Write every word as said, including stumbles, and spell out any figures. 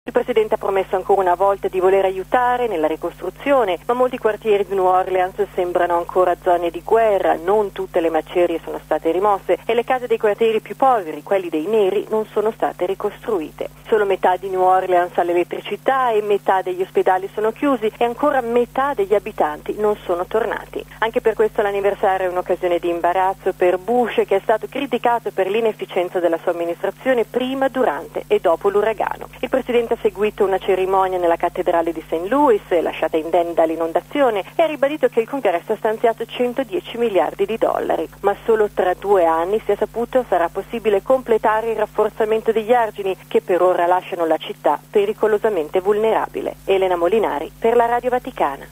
Il Presidente ha promesso ancora una volta di voler aiutare nella ricostruzione, ma molti quartieri di New Orleans sembrano ancora zone di guerra, non tutte le macerie sono state rimosse e le case dei quartieri più poveri, quelli dei neri, non sono state ricostruite. Solo metà di New Orleans ha l'elettricità e metà degli ospedali sono chiusi e ancora metà degli abitanti non sono tornati. Anche per questo l'anniversario è un'occasione di imbarazzo per Bush, che è stato criticato per l'inefficienza della sua amministrazione prima, durante e dopo l'uragano. Il Presidente ha seguito una cerimonia nella cattedrale di Saint Louis, lasciata indenni dall'inondazione, e ha ribadito che il Congresso ha stanziato centodieci miliardi di dollari. Ma solo tra due anni, si è saputo, sarà possibile completare il rafforzamento degli argini che per ora lasciano la città pericolosamente vulnerabile. Elena Molinari per la Radio Vaticana.